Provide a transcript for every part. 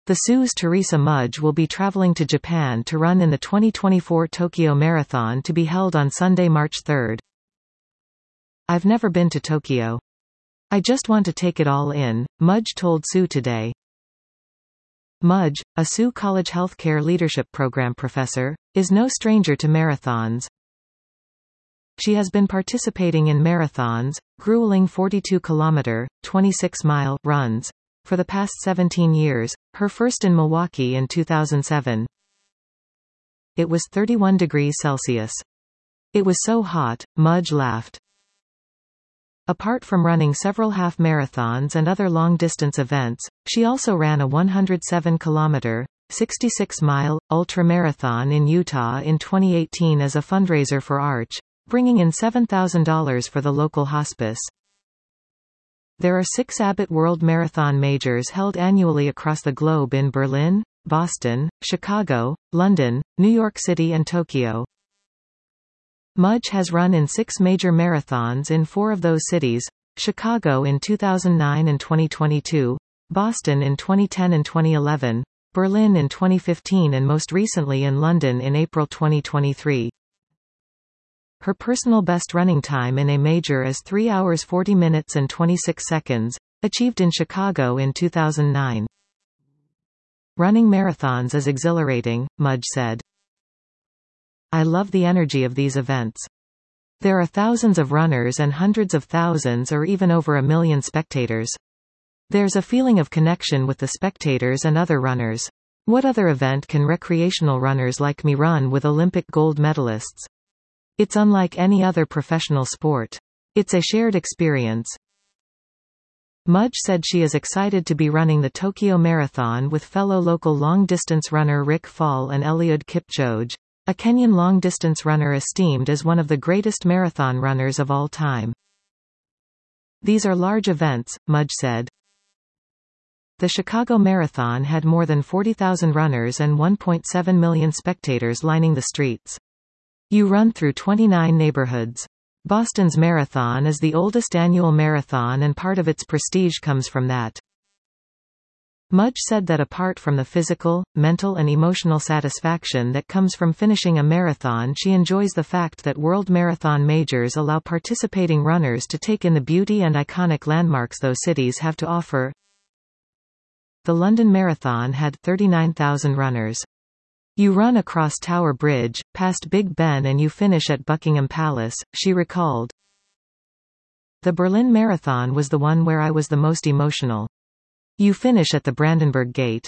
The Sue's Teresa Mudge will be traveling to Japan to run in the 2024 Tokyo Marathon to be held on Sunday, March 3. "I've never been to Tokyo. I just want to take it all in," Mudge told Sue Today. Mudge, a Sue College healthcare leadership program professor, is no stranger to marathons. She has been participating in marathons, grueling 42-kilometer, 26-mile runs, for the past 17 years, her first in Milwaukee in 2007. "It was 31 degrees Celsius. It was so hot," Mudge laughed. Apart from running several half marathons and other long-distance events, she also ran a 107-kilometer, 66-mile, ultra-marathon in Utah in 2018 as a fundraiser for ARCH, bringing in $7,000 for the local hospice. There are 6 Abbott World Marathon Majors held annually across the globe in Berlin, Boston, Chicago, London, New York City and Tokyo. Mudge has run in 6 major marathons in 4 of those cities: Chicago in 2009 and 2022, Boston in 2010 and 2011, Berlin in 2015 and most recently in London in April 2023. Her personal best running time in a major is 3 hours 40 minutes and 26 seconds, achieved in Chicago in 2009. "Running marathons is exhilarating," Mudge said. "I love the energy of these events. There are thousands of runners and hundreds of thousands or even over 1 million spectators. There's a feeling of connection with the spectators and other runners. What other event can recreational runners like me run with Olympic gold medalists? It's unlike any other professional sport. It's a shared experience." Mudge said she is excited to be running the Tokyo Marathon with fellow local long-distance runner Rick Fall and Eliud Kipchoge, a Kenyan long-distance runner esteemed as one of the greatest marathon runners of all time. "These are large events," Mudge said. The Chicago Marathon had more than 40,000 runners and 1.7 million spectators lining the streets. You run through 29 neighborhoods. Boston's marathon is the oldest annual marathon and part of its prestige comes from that. Mudge said that apart from the physical, mental and emotional satisfaction that comes from finishing a marathon, she enjoys the fact that World Marathon Majors allow participating runners to take in the beauty and iconic landmarks those cities have to offer. The London Marathon had 39,000 runners. You run across Tower Bridge, past Big Ben and you finish at Buckingham Palace, she recalled. The Berlin Marathon was the one where I was the most emotional. You finish at the Brandenburg Gate.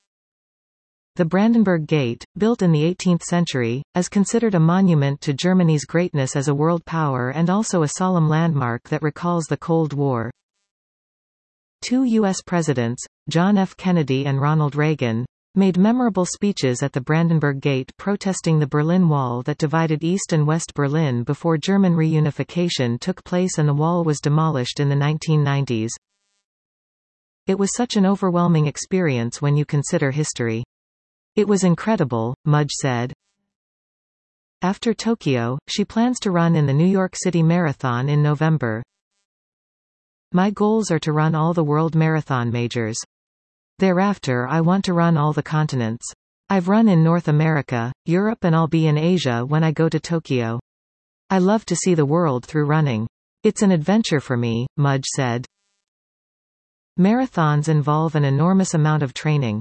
The Brandenburg Gate, built in the 18th century, is considered a monument to Germany's greatness as a world power and also a solemn landmark that recalls the Cold War. 2 U.S. presidents, John F. Kennedy and Ronald Reagan, made memorable speeches at the Brandenburg Gate protesting the Berlin Wall that divided East and West Berlin before German reunification took place and the wall was demolished in the 1990s. It was such an overwhelming experience when you consider history. It was incredible, Mudge said. After Tokyo, she plans to run in the New York City Marathon in November. My goals are to run all the World Marathon Majors. Thereafter I want to run all the continents. I've run in North America, Europe and I'll be in Asia when I go to Tokyo. I love to see the world through running. It's an adventure for me, Mudge said. Marathons involve an enormous amount of training.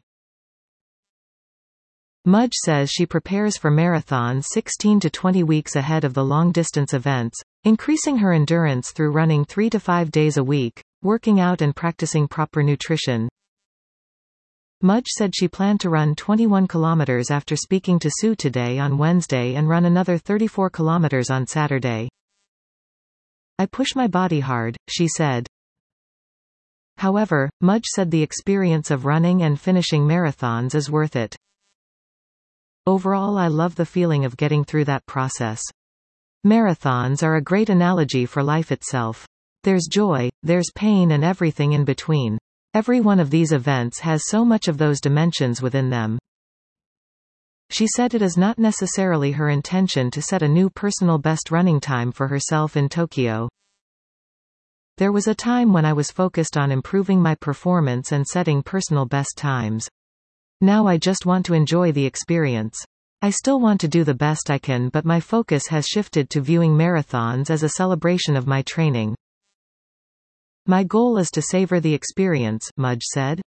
Mudge says she prepares for marathons 16 to 20 weeks ahead of the long-distance events, increasing her endurance through running 3 to 5 days a week, working out and practicing proper nutrition. Mudge said she planned to run 21 kilometers after speaking to Sue Today on Wednesday and run another 34 kilometers on Saturday. I push my body hard, she said. However, Mudge said the experience of running and finishing marathons is worth it. Overall, I love the feeling of getting through that process. Marathons are a great analogy for life itself. There's joy, there's pain and everything in between. Every one of these events has so much of those dimensions within them. She said it is not necessarily her intention to set a new personal best running time for herself in Tokyo. There was a time when I was focused on improving my performance and setting personal best times. Now I just want to enjoy the experience. I still want to do the best I can, but my focus has shifted to viewing marathons as a celebration of my training. My goal is to savor the experience, Mudge said.